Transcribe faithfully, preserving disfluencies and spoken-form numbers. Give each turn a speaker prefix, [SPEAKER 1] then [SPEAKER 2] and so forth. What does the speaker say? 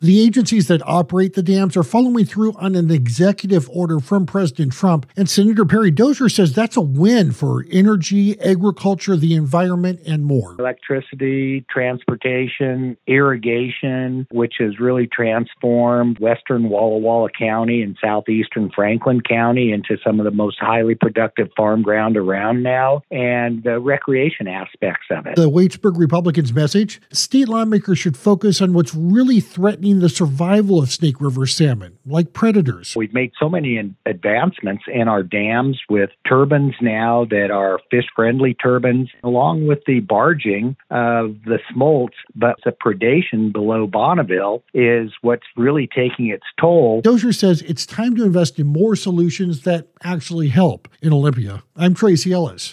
[SPEAKER 1] The agencies that operate the dams are following through on an executive order from President Trump, and Senator Perry Dozier says that's a win for energy, agriculture, the environment, and more.
[SPEAKER 2] Electricity, transportation, irrigation, which has really transformed western Walla Walla County and southeastern Franklin County into some of the most highly productive farm ground around now, and the recreation aspects of it.
[SPEAKER 1] The Waitsburg Republicans' message: state lawmakers should focus on what's really threatening the survival of Snake River salmon, like predators.
[SPEAKER 2] We've made so many advancements in our dams with turbines now that are fish-friendly turbines, along with the barging of the smolts. But the predation below Bonneville is what's really taking its toll.
[SPEAKER 1] Dozier says it's time to invest in more solutions that actually help. In Olympia, I'm Tracy Ellis.